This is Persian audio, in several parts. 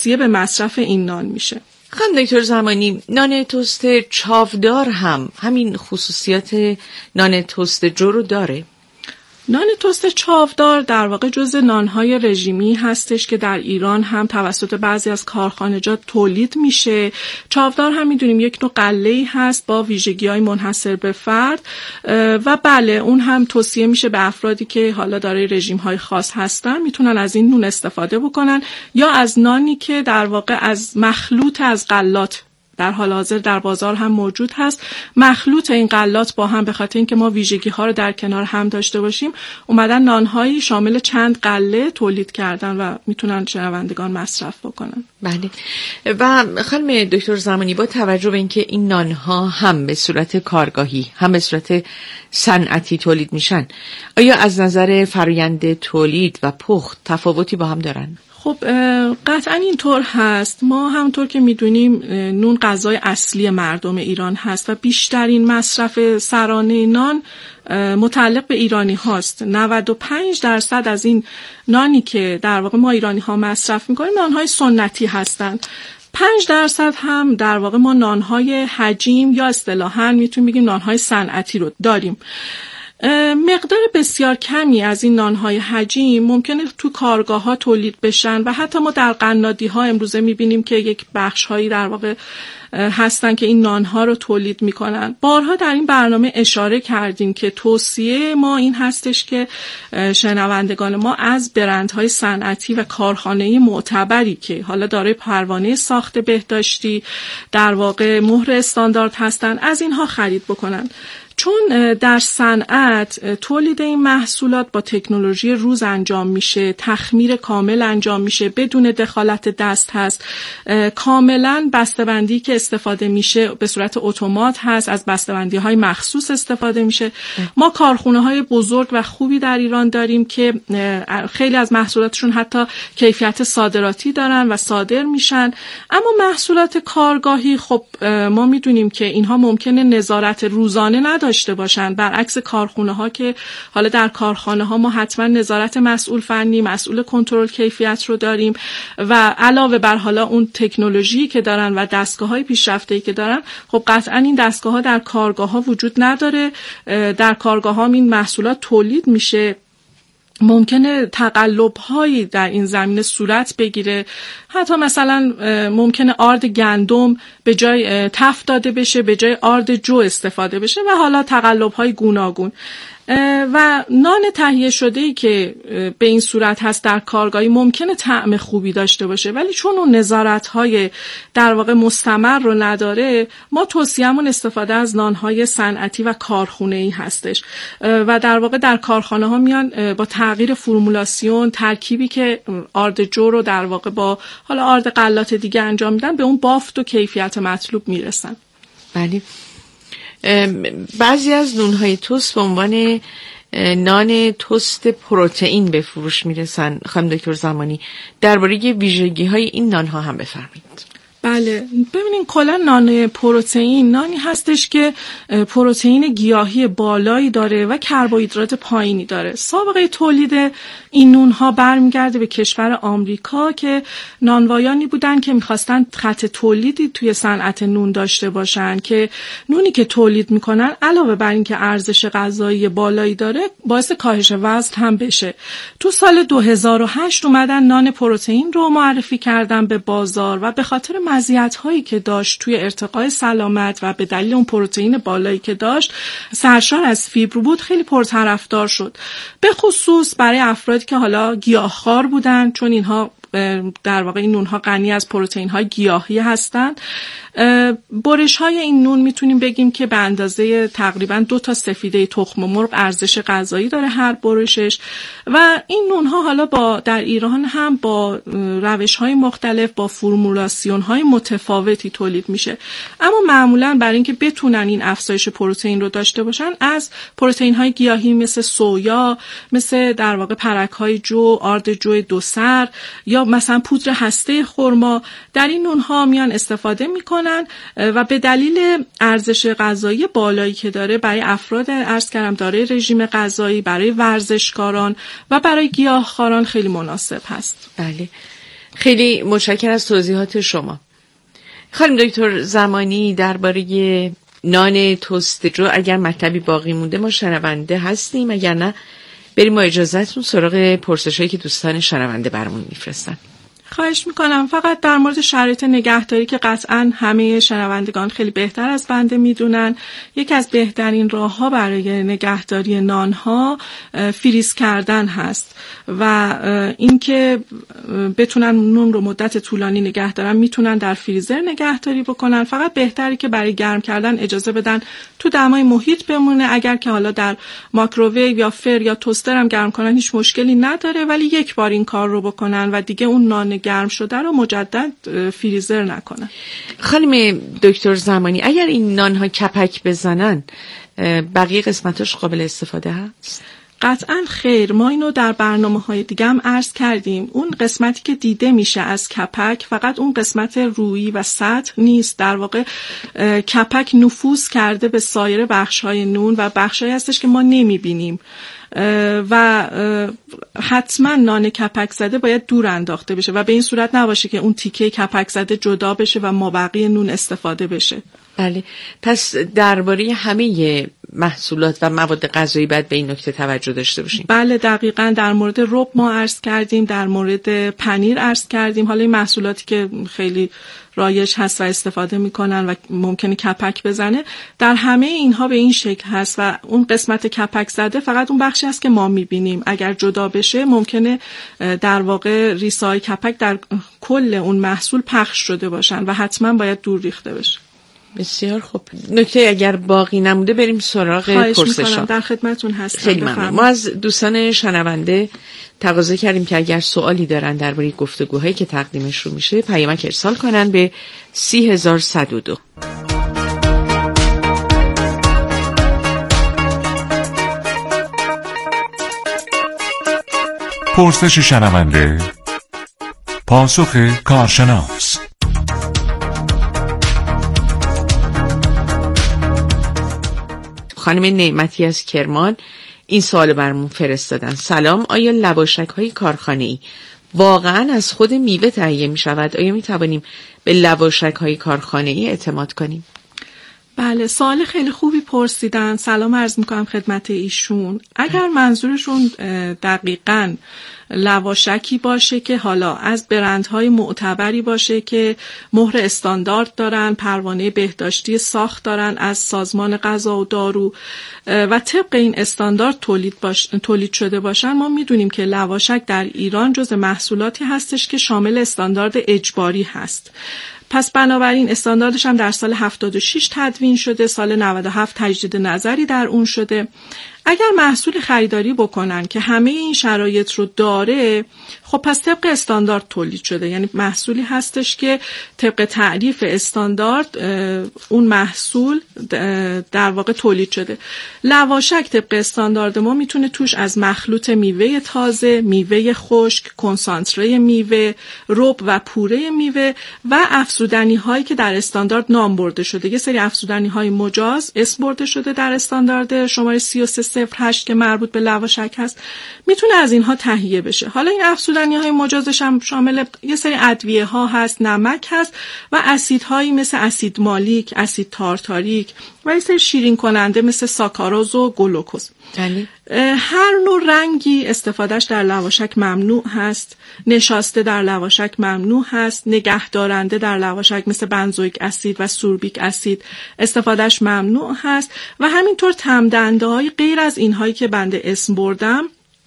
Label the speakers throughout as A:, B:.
A: توصیه به مصرف این نان میشه.
B: خانم دکتر زمانی، نان تست چاودار هم همین خصوصیات نان تست جو رو داره؟
A: نان تست چاودار در واقع جزء نانهای رژیمی هستش که در ایران هم توسط بعضی از کارخانجات تولید میشه. چاودار هم میدونیم یک نوع غله‌ای هست با ویژگی‌های منحصر به فرد و بله اون هم توصیه میشه به افرادی که حالا دارای رژیم‌های خاص هستن، میتونن از این نون استفاده بکنن یا از نانی که در واقع از مخلوط از غلات در حال حاضر در بازار هم موجود هست. مخلوط این غلات با هم به خاطر اینکه ما ویژگی ها رو در کنار هم داشته باشیم اومدن نانهایی شامل چند غله تولید کردن و میتونن شنوندگان مصرف بکنن.
B: بله. و خانم دکتر زمانی، با توجه به اینکه این نانها هم به صورت کارگاهی هم به صورت صنعتی تولید میشن، آیا از نظر فرآیند تولید و پخت تفاوتی با هم دارن؟
A: خب قطعا اینطور هست. ما همونطور که میدونیم نون غذای اصلی مردم ایران هست و بیشترین مصرف سرانه نان متعلق به ایرانی هاست. 95% از این نانی که در واقع ما ایرانی ها مصرف میکنیم نانهای سنتی هستند. 5% هم در واقع ما نانهای حجیم یا اصطلاحاً میتونیم بگیم نانهای صنعتی رو داریم. مقدار بسیار کمی از این نانهای حجیم ممکنه تو کارگاه‌ها تولید بشن و حتی ما در قنادی‌ها امروزه می‌بینیم که یک بخش‌هایی در واقع هستن که این نانها رو تولید میکنن. بارها در این برنامه اشاره کردیم که توصیه ما این هستش که شنوندگان ما از برندهای صنعتی و کارخانه‌ای معتبری که حالا دارای پروانه ساخت بهداشتی در واقع مهر استاندارد هستن از اینها خرید بکنن. چون در صنعت تولید این محصولات با تکنولوژی روز انجام میشه، تخمیر کامل انجام میشه، بدون دخالت دست هست، کاملا بسته‌بندی که استفاده میشه به صورت اتومات هست، از بسته‌بندی‌های مخصوص استفاده میشه. ما کارخونه‌های بزرگ و خوبی در ایران داریم که خیلی از محصولاتشون حتی کیفیت صادراتی دارن و صادر میشن. اما محصولات کارگاهی خب ما میدونیم که اینها ممکنه نظارت روزانه داشته باشن، برعکس کارخونه ها که حالا در کارخانه ها ما حتما نظارت مسئول فنی، مسئول کنترل کیفیت رو داریم و علاوه بر حالا اون تکنولوژی که دارن و دستگاه های پیشرفته‌ای که دارن، خب قطعا این دستگاه ها در کارگاه ها وجود نداره. در کارگاه ها این محصولات تولید میشه، ممکنه تقلب‌هایی در این زمینه صورت بگیره. حتی مثلا ممکنه آرد گندم به جای تف داده بشه، به جای آرد جو استفاده بشه و حالا تقلب‌های گوناگون. و نان تهیه شده‌ای که به این صورت هست در کارگاهی ممکنه طعم خوبی داشته باشه، ولی چون اون نظارت‌های در واقع مستمر رو نداره، ما توصیه‌مون استفاده از نان‌های صنعتی و کارخونه‌ای هستش و در واقع در کارخانه‌ها میان با تغییر فرمولاسیون ترکیبی که آرد جو رو در واقع با حالا آرد غلات دیگه انجام میدن به اون بافت و کیفیت مطلوب میرسن.
B: بله. بعضی از نونهای تست به عنوان نان تست پروتئین به فروش میرسن. خانم دکتر زمانی، درباره ویژگی‌های این نانها هم بفرمایید.
A: بله، ببینین کلا نان پروتئین نانی هستش که پروتئین گیاهی بالایی داره و کربوهیدرات پایینی داره. سابقه تولید این نونها برمیگرده به کشور آمریکا که نانوایانی بودن که میخواستن خط تولیدی توی صنعت نون داشته باشن که نونی که تولید میکنن علاوه بر این که ارزش غذایی بالایی داره باعث کاهش وزن هم بشه. تو سال 2008 اومدن نان پروتئین رو معرفی کردن به بازار و به خاطر مزیت‌هایی که داشت توی ارتقای سلامت و به دلیل اون پروتئین بالایی که داشت، سرشار از فیبر بود، خیلی پرطرفدار شد. به خصوص برای افرادی که حالا گیاهخوار بودن، چون اینها در واقع این نونها غنی از پروتئین‌های گیاهی هستند. برش‌های این نون میتونیم بگیم که به اندازه تقریباً 2 تا سفیده تخم مرغ ارزش غذایی داره هر برشش و این نونها حالا در ایران هم با روش‌های مختلف با فرمولاسیون‌های متفاوتی تولید میشه. اما معمولاً برای اینکه بتونن این افزایش پروتئین رو داشته باشن از پروتئین‌های گیاهی مثل سویا، مثل در واقع پرک‌های جو، آرد جو دوسر یا مثلا پودر هسته خرما در این نونها میان استفاده میکنن و به دلیل ارزش غذایی بالایی که داره برای افراد عرض کردم دارای رژیم غذایی، برای ورزشکاران و برای گیاهخواران خیلی مناسب هست.
B: بله. خیلی متشکرم از توضیحات شما. خانم دکتر زمانی، درباره نان توستجو اگر مطلبی باقی مونده ما شنونده هستیم، اگر نه بریم با اجازهتون سراغ پرسشایی که دوستان شنونده برامون میفرستن.
A: خواهش میکنم. فقط در مورد شرایط نگهداری که قطعا همه شنوندگان خیلی بهتر از بنده میدونن، یکی از بهترین راه‌ها برای نگهداری نانها فریز کردن هست و اینکه بتونن نون رو مدت طولانی نگه دارن میتونن در فریزر نگهداری بکنن. فقط بهتری که برای گرم کردن اجازه بدن تو دمای محیط بمونه. اگر که حالا در مایکروویو یا فر یا توستر هم گرم کنن هیچ مشکلی نداره، ولی یک بار این کار رو بکنن و دیگه اون نان گرم شده رو مجدد فریزر نکنن. خانم
B: دکتر زمانی، اگر این نانها کپک بزنن بقیه قسمتاش قابل استفاده هست؟
A: قطعا خیر. ما اینو در برنامه‌های دیگه هم عرض کردیم. اون قسمتی که دیده میشه از کپک فقط اون قسمت رویی و سطح نیست. در واقع کپک نفوذ کرده به سایر بخش‌های نون و بخشایی هستش که ما نمی‌بینیم و حتما نان کپک زده باید دور انداخته بشه و به این صورت نباشه که اون تیکه کپک زده جدا بشه و مابقی نون استفاده بشه.
B: بله، پس درباره همه محصولات و مواد غذایی باید به این نکته توجه داشته باشیم.
A: بله دقیقاً. در مورد رب ما عرض کردیم، در مورد پنیر عرض کردیم. حالا این محصولاتی که خیلی رایج هست و استفاده میکنن و ممکنه کپک بزنه، در همه اینها به این شکل هست و اون قسمت کپک زده فقط اون بخشی هست که ما میبینیم. اگر جدا بشه ممکنه در واقع ریسای کپک در کل اون محصول پخش شده باشن و حتما باید دور ریخته بشه.
B: بسیار خوب. نکته اگر باقی نموده بریم سراغ پرسش‌ها.
A: در خدمتتون هستم.
B: خیلی ممنون. ما از دوستان شنونده تقاضا کردیم که اگر سوالی دارن درباره گفتگوهایی که تقدیمش رو میشه پیامک ارسال کنن به 30102.
C: پرسش شنونده، پاسخ کارشناس.
B: خانم نعمتی از کرمان این سوال برمون فرستادن. سلام، آیا لواشک‌های کارخانه‌ای واقعاً از خود میوه تهیه می شود؟ آیا می توانیم به لواشک‌های کارخانه‌ای اعتماد کنیم؟
A: بله، سوال خیلی خوبی پرسیدن. سلام عرض میکنم خدمت ایشون. اگر منظورشون دقیقاً لواشکی باشه که حالا از برندهای معتبری باشه که مهر استاندارد دارن، پروانه بهداشتی ساخت دارن از سازمان غذا و دارو و طبق این استاندارد تولید شده باشن، ما میدونیم که لواشک در ایران جزو محصولاتی هستش که شامل استاندارد اجباری هست. پس بنابراین استانداردش هم در سال 76 تدوین شده، سال 97 تجدید نظری در اون شده. اگر محصول خریداری بکنن که همه این شرایط رو داره، خب پس طبق استاندارد تولید شده، یعنی محصولی هستش که طبق تعریف استاندارد اون محصول در واقع تولید شده. لواشک طبق استاندارد ما میتونه توش از مخلوط میوه تازه، میوه خشک، کنسانتره میوه، رب و پوره میوه و افزودنی هایی که در استاندارد نام برده شده. یه سری افزودنی های مجاز اسم برده شده در استاندارد شماره 3308 که مربوط به لواشک هست، میتونه از اینها تهیه بشه. حالا این افزودنی های مجازش هم شامل یه سری ادویه ها هست، نمک هست و اسیدهایی مثل اسید مالیک، اسید تارتاریک و یه سری شیرین کننده مثل ساکاروز و گلوکوز. هر نوع رنگی استفادهش در لواشک ممنوع هست، نشاسته در لواشک ممنوع هست، نگهدارنده در لواشک مثل بنزوئیک اسید و سوربیک اسید استفادهش ممنوع هست و همینطور تمدنده های غیر از اینهایی که بنده اسم بردم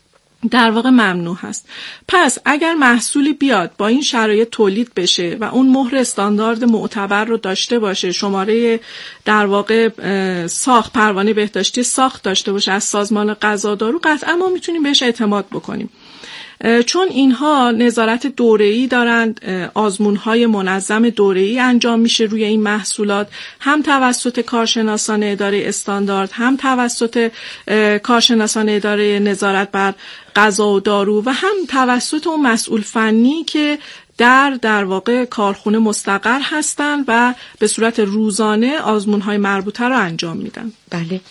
A: در واقع ممنوع هست. پس اگر محصولی بیاد با این شرایط تولید بشه و اون مهر استاندارد معتبر رو داشته باشه، شماره در واقع ساخت، پروانه بهداشتی ساخت داشته باشه از سازمان غذا دارو، قطعا ما میتونیم بهش اعتماد بکنیم، چون اینها نظارت دوره‌ای دارند، آزمون‌های منظم دوره‌ای انجام میشه روی این محصولات، هم توسط کارشناسان اداره استاندارد، هم توسط کارشناسان اداره نظارت بر غذا و دارو و هم توسط اون مسئول فنی که در واقع کارخونه مستقر هستن و به صورت روزانه آزمون‌های مربوطه رو انجام میدن.
B: بله.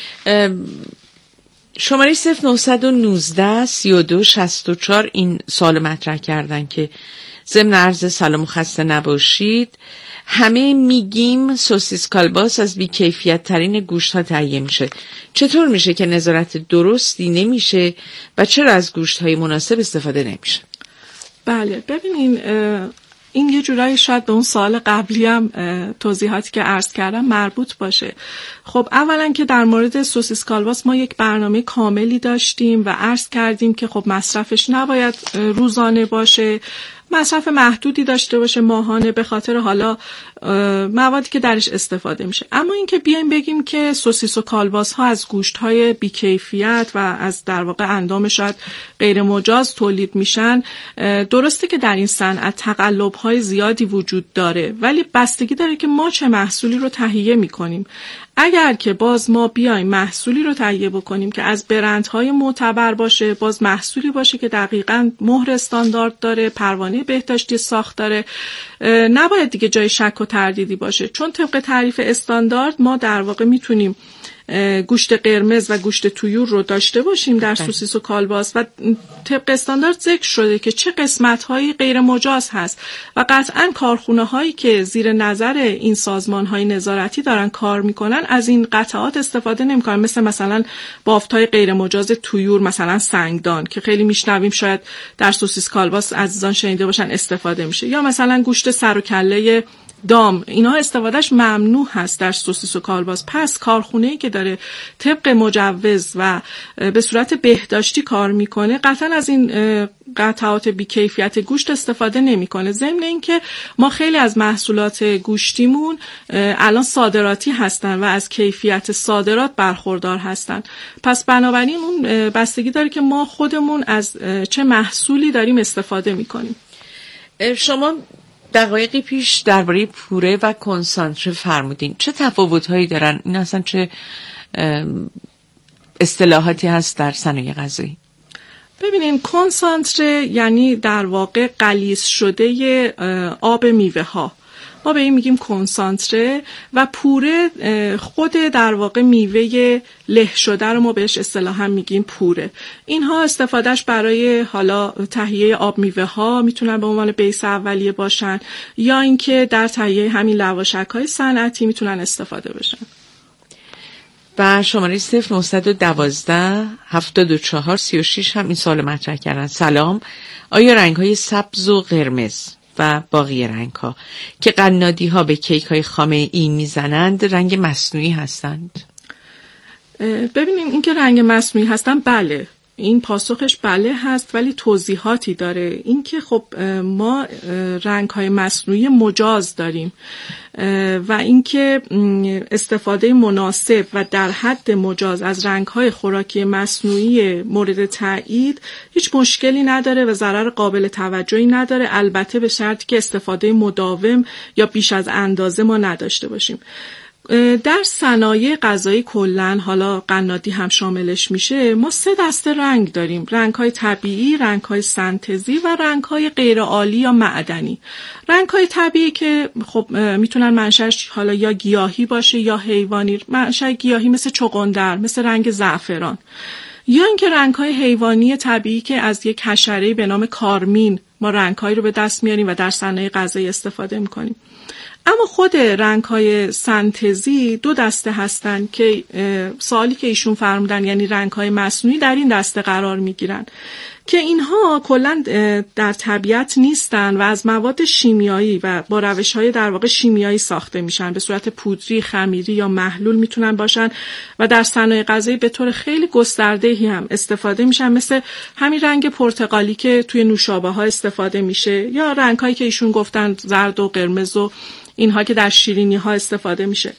B: شماره 0919 3264 این سوال مطرح کردن که ضمن عرض سلام و خسته نباشید. همه میگیم سوسیس کالباس از بی‌کیفیت ترین گوشت ها تهیه میشه. چطور میشه که نظارت درستی نمیشه و چرا از گوشت های مناسب استفاده نمیشه؟
A: بله، ببینین این یه جورایی شاید به اون سوال قبلی هم توضیحاتی که عرض کردم مربوط باشه. خب اولا که در مورد سوسیس کالباس ما یک برنامه کاملی داشتیم و عرض کردیم که خب مصرفش نباید روزانه باشه، مصرف محدودی داشته باشه ماهانه، به خاطر حالا موادی که درش استفاده میشه. اما اینکه بیایم بگیم که سوسیس و کالباس ها از گوشت های بی‌کیفیت و از در واقع اندام شاید غیر مجاز تولید میشن، درسته که در این صنعت تقلب های زیادی وجود داره، ولی بستگی داره که ما چه محصولی رو تهیه میکنیم. اگر که باز ما بیایم محصولی رو تهیه بکنیم که از برندهای معتبر باشه، باز محصولی باشه که دقیقاً مهر استاندارد داره، پروانه بهداشتی ساخت داره، نباید دیگه جای شک و تردیدی باشه، چون طبق تعریف استاندارد ما در واقع میتونیم گوشت قرمز و گوشت طیور رو داشته باشیم در سوسیس و کالباس و طبق استاندارد ذکر شده که چه قسمت‌هایی غیر مجاز هست و قطعاً کارخونه‌هایی که زیر نظر این سازمان‌های نظارتی دارن کار میکنن از این قطعات استفاده نمیکنن، مثلا بافت‌های غیر مجاز طیور، مثلا سنگدان که خیلی میشنویم شاید در سوسیس کالباس عزیزان شنیده باشن استفاده میشه، یا مثلا گوشت سر و کله دام، اینا استفادهش ممنوع هست در سوسیس و کالباس. پس کارخونه‌ای که داره طبق مجوز و به صورت بهداشتی کار میکنه قطعا از این قطعات بی‌کیفیت گوشت استفاده نمیکنه. ضمن اینکه ما خیلی از محصولات گوشتیمون الان صادراتی هستن و از کیفیت صادرات برخوردار هستن. پس بنابراین اون بستگی داره که ما خودمون از چه محصولی داریم استفاده میکنیم.
B: شما دقایقی پیش درباره پوره و کنسانتره فرمودین. چه تفاوت‌هایی دارن؟ این اصلا چه اصطلاحاتی هست در صنایع غذایی؟
A: ببینین، کنسانتره یعنی در واقع غلیظ شده آب میوه ها، ما به این میگیم کنسانتره، و پوره خود در واقع میوه له شده رو ما بهش اصطلاحاً میگیم پوره. اینها استفادهش برای حالا تهیه آب میوه ها میتونن به عنوان بیس اولیه باشن، یا اینکه در تهیه همین لواشک‌های صنعتی میتونن استفاده بشن.
B: و شماره 0912 74 36 هم این سوال مطرح کردن. سلام، آیا رنگ‌های سبز و قرمز و باقی رنگ ها که قنادی ها به کیک های خامه این میزنند رنگ مصنوعی هستند؟
A: ببینیم این که رنگ مصنوعی هستن، بله، این پاسخش بله هست، ولی توضیحاتی داره. این که خب ما رنگ های مصنوعی مجاز داریم و اینکه استفاده مناسب و در حد مجاز از رنگ‌های خوراکی مصنوعی مورد تایید هیچ مشکلی نداره و ضرر قابل توجهی نداره، البته به شرطی که استفاده مداوم یا بیش از اندازه ما نداشته باشیم. در صنایع غذایی کلاً، حالا قنادی هم شاملش میشه، ما 3 دسته رنگ داریم: رنگ‌های طبیعی، رنگ‌های سنتزی و رنگ‌های غیرعالی یا معدنی. رنگ‌های طبیعی که خب میتونن منشأش حالا یا گیاهی باشه یا حیوانی، منشأ گیاهی مثل چغندر، مثل رنگ زعفران، یا اینکه رنگ‌های حیوانی طبیعی که از یک حشره به نام کارمین ما رنگ‌هایی رو به دست میاریم و در صنایع غذایی استفاده می‌کنیم. اما خود رنگ‌های سنتزی 2 دسته هستن که سوالی که ایشون فرمودن یعنی رنگ‌های مصنوعی در این دسته قرار می‌گیرن که اینها کلاً در طبیعت نیستن و از مواد شیمیایی و با روش‌های در واقع شیمیایی ساخته میشن، به صورت پودری، خمیری یا محلول میتونن باشن و در صنایع غذایی به طور خیلی گسترده‌ای هم استفاده میشن، مثل همین رنگ پرتقالی که توی نوشابه‌ها استفاده میشه، یا رنگ‌هایی که ایشون گفتن زرد و قرمز و اینها که در شیرینی‌ها استفاده میشه.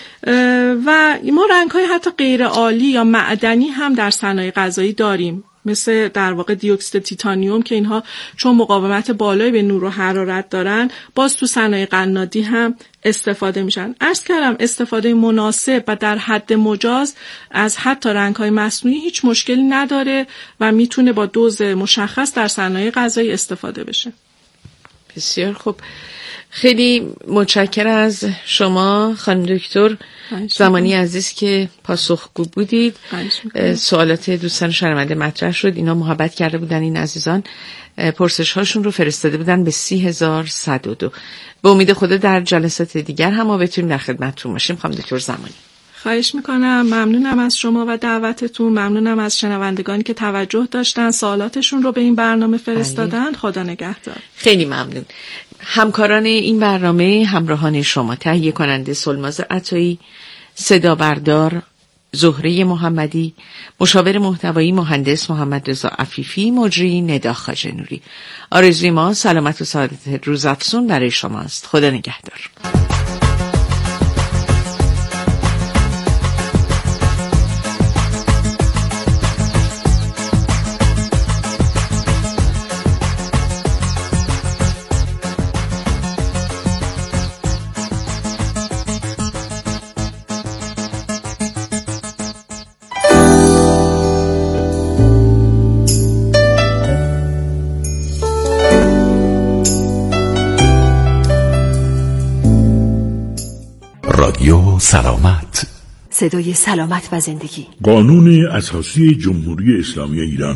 A: و ما رنگ‌های حتی غیر عالی یا معدنی هم در صنایع غذایی داریم، مثل در واقع دیوکسید تیتانیوم که اینها چون مقاومت بالایی به نور و حرارت دارن باز تو صنایع قنادی هم استفاده میشن. عرض کردم استفاده مناسب و در حد مجاز از حتی رنگ‌های مصنوعی هیچ مشکلی نداره و میتونه با دوز مشخص در صنایع غذایی استفاده بشه.
B: بسیار خوب. خیلی متشکرم از شما خانم دکتر زمانی عزیز که پاسخگو بودید. سوالات دوستان شنونده مطرح شد، اینا محبت کرده بودن این عزیزان، پرسش هاشون رو فرستاده بودن به 30102. به امید خدا در جلسات دیگر هم ما بتونیم در خدمتتون باشیم. خانم دکتر زمانی
A: خواهش میکنم. ممنونم از شما و دعوتتون. ممنونم از شنوندگانی که توجه داشتن، سوالاتشون رو به این برنامه فرستادن. خدا نگهدار.
B: خیلی ممنون. همکاران این برنامه همراهان شما: تهیه کننده سلماز عطایی، صدا بردار زهره محمدی، مشاور محتوایی مهندس محمد رضا عفیفی، مجری ندا خواجه‌نوری. آرزوی ما سلامت و سعادت روزافزون برای شماست. خدا نگهدار.
C: رادیو سلامت،
D: صدای سلامت و زندگی.
E: قانون اساسی جمهوری اسلامی ایران.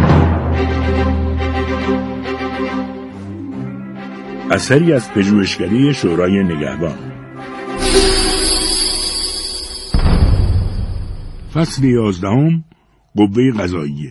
E: اثری از پژوهشگری شورای نگهبان. فصل 11 قوه قضاییه.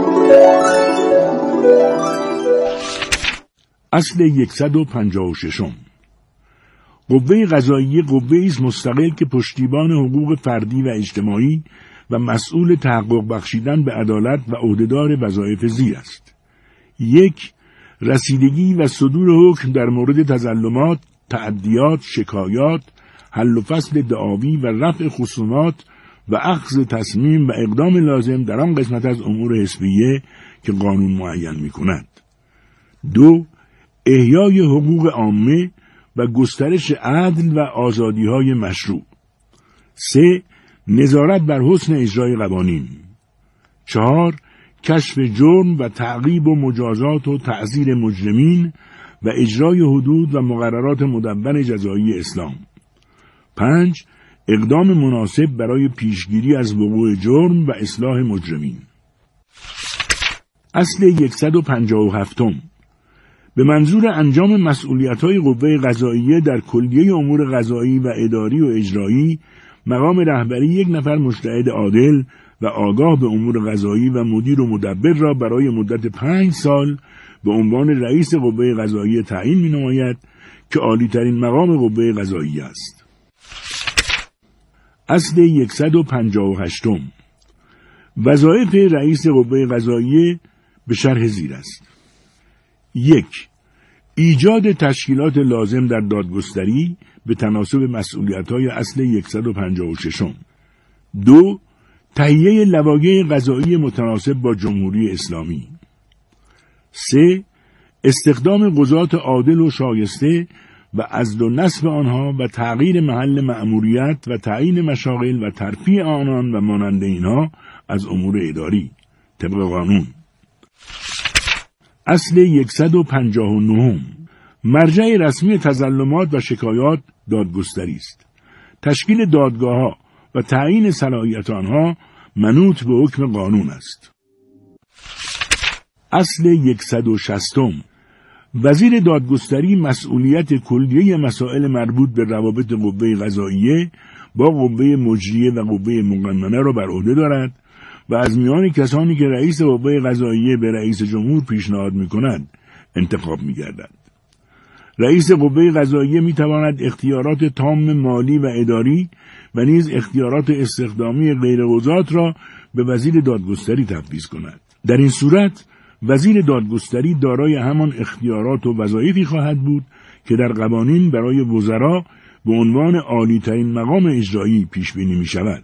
E: اصل 156. قوه قضاییه قوه‌ای است مستقل که پشتیبان حقوق فردی و اجتماعی و مسئول تحقق بخشیدن به عدالت و عهدهدار وظایف زیر است. 1. رسیدگی و صدور حکم در مورد تظلمات، تعدیات، شکایات، حل و فصل دعاوی و رفع خصومات و اخذ تصمیم و اقدام لازم در آن قسمت از امور حزبیه که قانون معین می‌کند. 2. احیای حقوق عامه و گسترش عدل و آزادی‌های مشروع. 3. نظارت بر حسن اجرای قوانین. 4. کشف جرم و تعقیب و مجازات و تعزیر مجرمین و اجرای حدود و مقررات مدون جزایی اسلام. 5. اقدام مناسب برای پیشگیری از وقوع جرم و اصلاح مجرمین. اصل 157. به منظور انجام مسئولیت‌های قوه قضاییه در کلیه امور قضایی و اداری و اجرایی، مقام رهبری یک نفر مجتهد عادل و آگاه به امور قضایی و مدیر و مدبر را برای مدت 5 سال به عنوان رئیس قوه قضاییه تعیین می‌نماید که عالی‌ترین مقام قوه قضاییه است. اصل 158. وظایف رئیس قوه قضاییه به شرح زیر است. 1. ایجاد تشکیلات لازم در دادگستری به تناسب مسئولیت‌های اصل 156. 2. تهیه لوایح قضایی متناسب با جمهوری اسلامی. 3. استخدام قضات عادل و شایسته و عزل و نصب آنها و تغییر محل مأموریت و تعیین مشاغل و ترفیع آنان و مانند اینها از امور اداری طبق قانون. اصل 159. مرجع رسمی تظلمات و شکایات دادگستری است. تشکیل دادگاه‌ها و تعیین صلاحیت آنها منوط به حکم قانون است. اصل 160. وزیر دادگستری مسئولیت کلیه مسائل مربوط به روابط قوه قضاییه با قوه مجریه و قوه مقننه را بر عهده دارد و از میان کسانی که رئیس قوه قضاییه به رئیس جمهور پیشنهاد می‌کند انتخاب می‌گردد. رئیس قوه قضاییه می‌تواند اختیارات تام مالی و اداری و نیز اختیارات استخدامی غیرقضات را به وزیر دادگستری تفویض کند. در این صورت وزیر دادگستری دارای همان اختیارات و وظایفی خواهد بود که در قوانین برای وزرا به عنوان عالی‌ترین مقام اجرایی پیش بینی می‌شود.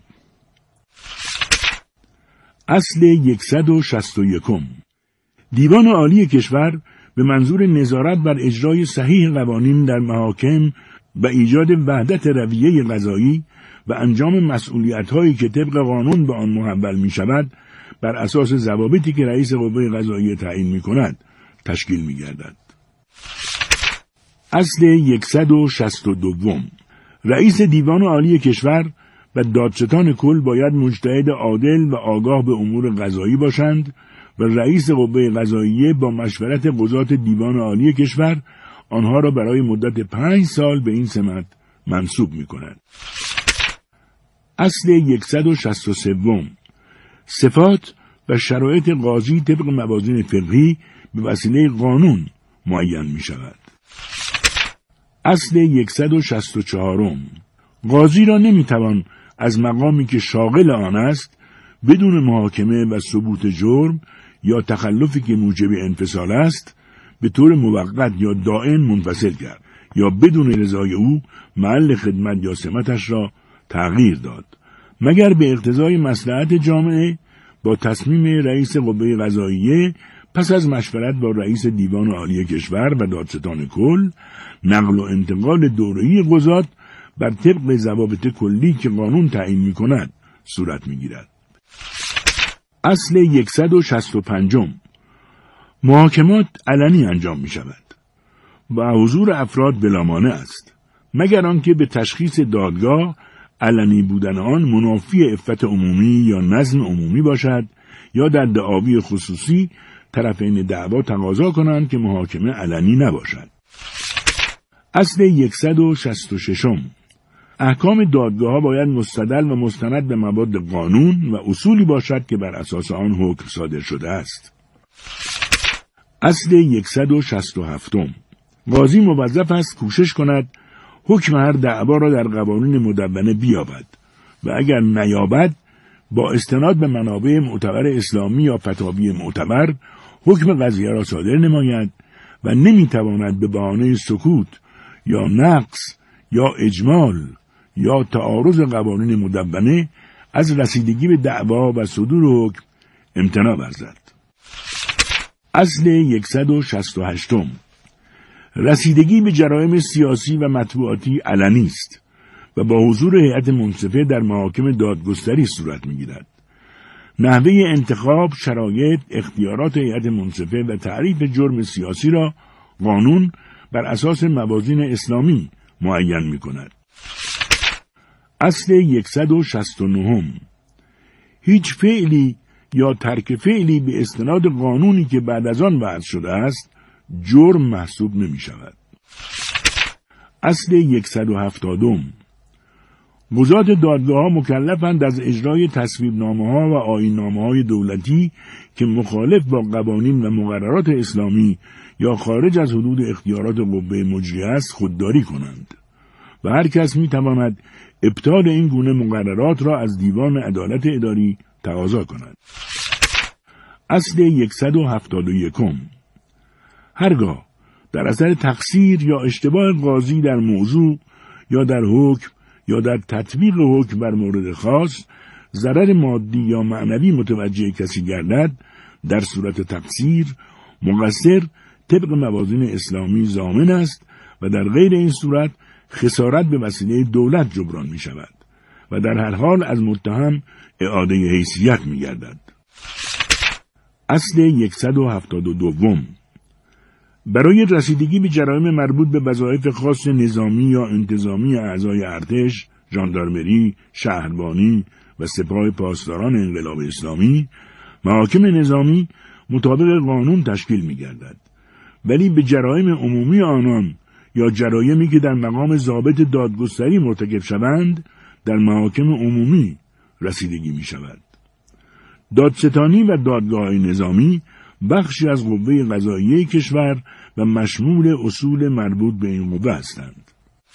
E: اصل 161. دیوان عالی کشور به منظور نظارت بر اجرای صحیح قوانین در محاکم و ایجاد وحدت رویه قضایی و انجام مسئولیت‌هایی که طبق قانون به آن محول می‌شود بر اساس ضوابطی که رئیس قوه قضاییه تعیین می‌کند تشکیل می‌گردد. اصل 162. رئیس دیوان عالی کشور و دادستان کل باید مجتهد عادل و آگاه به امور قضایی باشند و رئیس قوه قضاییه با مشورت قضات دیوان عالی کشور آنها را برای مدت 5 سال به این سمت منصوب می کند. اصل 163. صفات و شرایط قاضی طبق موازین فقهی به وسیله قانون معین می شود. اصل 164. قاضی را نمی توان از مقامی که شاغل آن است بدون محاکمه و ثبوت جرم یا تخلفی که موجب انفصال است به طور موقت یا دائم منفصل کرد یا بدون رضای او محل خدمت یا سمتش را تغییر داد، مگر به اقتضای مصلحت جامعه با تصمیم رئیس قوه قضاییه پس از مشورت با رئیس دیوان عالی کشور و دادستان کل نقل و انتقال دوره‌ای قضات بر طبق ضوابط کلی که قانون تعیین می‌کند صورت می‌گیرد. اصل 165. محاکمات علنی انجام می‌شود و حضور افراد بلامانع است، مگر آنکه به تشخیص دادگاه علنی بودن آن منافی عفت عمومی یا نظم عمومی باشد یا در دعاوی خصوصی طرفین دعوا تقاضا کنند که محاکمه علنی نباشد. اصل 166. احکام دادگاه‌ها باید مستدل و مستند به مواد قانون و اصولی باشد که بر اساس آن حکم صادر شده است. اصل 167. قاضی موظف است کوشش کند حکم هر دعوا را در قوانین مدونه بیابد و اگر نیابد با استناد به منابع معتبر اسلامی یا فتاوی معتبر حکم قضیه را صادر نماید و نمیتواند به بهانه سکوت یا نقص یا اجمال یا تعارض قوانین مدونه از رسیدگی به دعوا و صدور حکم امتناع ورزد. اصل 168. رسیدگی به جرایم سیاسی و مطبوعاتی علنی است و با حضور هیئت منصفه در محاکم دادگستری صورت می‌گیرد. نحوه انتخاب، شرایط، اختیارات هیئت منصفه و تعریف جرم سیاسی را قانون بر اساس موازین اسلامی معین می‌کند. اصل 169. هیچ فعلی یا ترک فعلی به استناد قانونی که بعد از آن وضع شده است جرم محسوب نمی شود. اصل 170. قضات دادگاه‌ها مکلفند از اجرای تصویبنامه‌ها و آیین‌نامه‌های دولتی که مخالف با قوانین و مقررات اسلامی یا خارج از حدود اختیارات قوه مجریه است خودداری کنند و هر کس می‌تواند ابطال این گونه مقررات را از دیوان عدالت اداری تقاضا کند. اصل 171. هرگاه در اثر تقصیر یا اشتباه قاضی در موضوع یا در حکم یا در تطبیق حکم بر مورد خاص ضرر مادی یا معنوی متوجه کسی گردد، در صورت تقصیر مقصر طبق موازین اسلامی ضامن است و در غیر این صورت خسارت به وسیله دولت جبران می شود و در هر حال از متهم اعاده حیثیت می گردد. اصل 172. برای رسیدگی به جرایم مربوط به وظایف خاص نظامی یا انتظامی اعضای ارتش، ژاندارمری، شهربانی و سپاه پاسداران انقلاب اسلامی، محاکم نظامی مطابق قانون تشکیل می گردد، ولی به جرایم عمومی آنان یا جرایمی که در مقام ضابط دادگستری مرتکب شوند در محاکم عمومی رسیدگی می شود. دادستانی و دادگاه نظامی بخشی از قوه قضاییه کشور و مشمول اصول مربوط به این قوه هستند.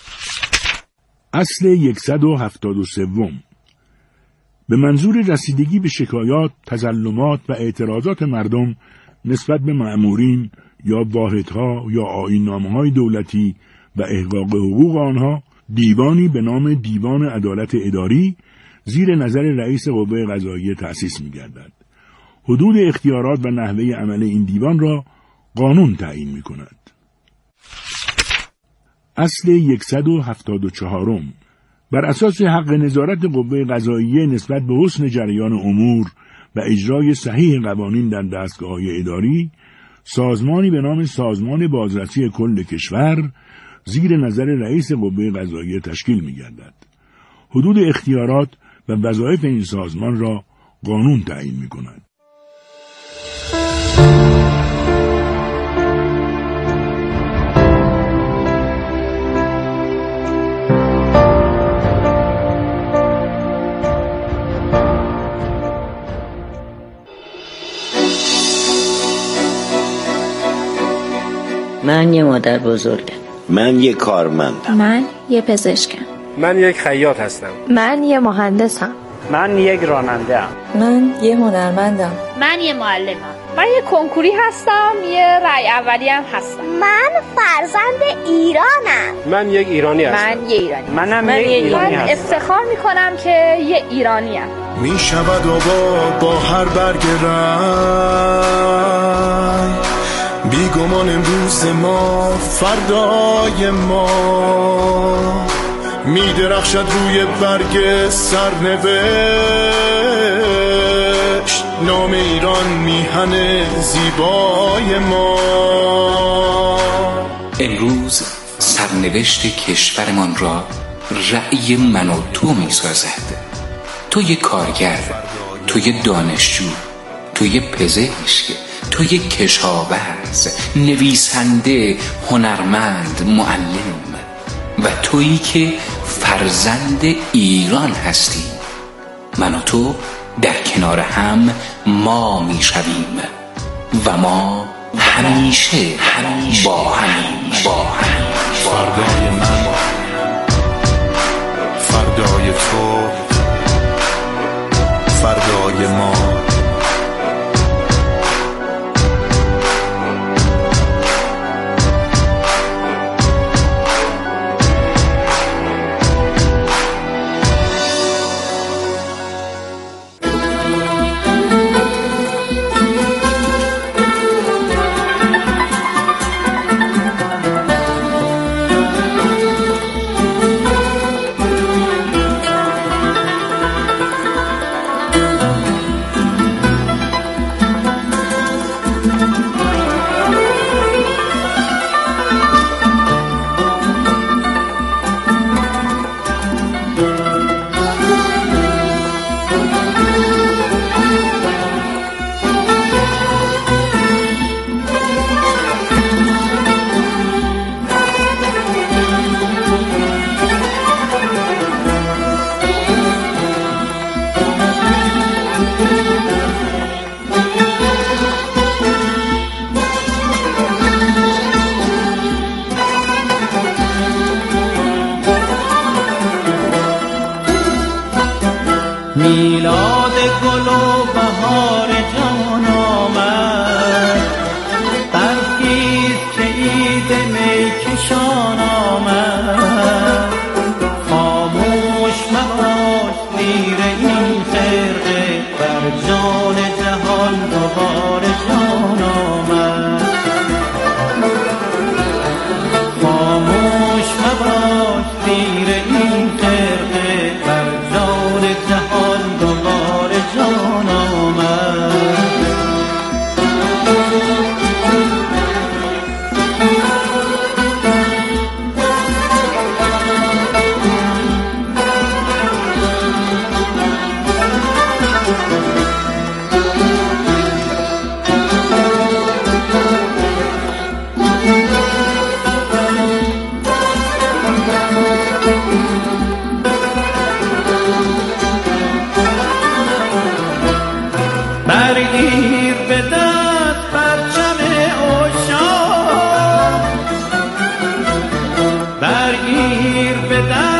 E: اصل 173. به منظور رسیدگی به شکایات، تظلمات و اعتراضات مردم نسبت به مأمورین یا واحدها یا آیین‌نامه‌های دولتی و احقاق حقوق آنها، دیوانی به نام دیوان عدالت اداری زیر نظر رئیس قوه قضاییه تأسیس می‌گردد. حدود اختیارات و نحوه عمل این دیوان را قانون تعیین می‌کند. اصل 174. بر اساس حق نظارت قوه قضاییه نسبت به حسن جریان امور و اجرای صحیح قوانین در دستگاه‌های اداری، سازمانی به نام سازمان بازرسی کل کشور زیر نظر رئیس قوه قضاییه تشکیل می‌گردد. حدود اختیارات و وظایف این سازمان را قانون تعیین می‌کند.
F: من یه مادر بزرگم.
G: من یه کارمندم.
H: من یه پزشکم.
I: من یک خیاط هستم.
H: من یه مهندسم.
J: من یک راننده‌ام.
K: من یه هنرمندم.
L: من یه معلمم. من یه کنکوری هستم، یه رای اولی هم هستم.
M: من فرزند ایرانم.
I: من یک ایرانی هستم.
L: من یه ایرانی.
J: منم یک ایرانی هستم.
L: من افتخار میکنم که یه ایرانی ام.
N: میشود آباد با هر برگ رنگ، بیگمان امروز ما فردای ما، میدرخشد روی برگ سرنوشت، نام ایران میهن زیبای ما.
O: امروز سرنوشت کشورمان را رأی من و تو میسازد. تو یه کارگر، تو یه دانشجو، تو یه پزشک، تو یه کشاورز، نویسنده، هنرمند، معلم، و تویی که فرزند ایران هستی. من و تو در کنار هم ما می شویم و ما همیشه با همیم.
N: فردای من، فردای تو، فردای ما.
P: میلاد گل و بهار جان آمد، برخیز که عید میکشان آمد. خاموش مباش زیر این خرقه، بر جان جهان دوباره جان آمد. خاموش مباش زیر این خرقه، بر جان جهان دوباره جان آمد. برگیر به دست پرچم عشاق، برگیر به دست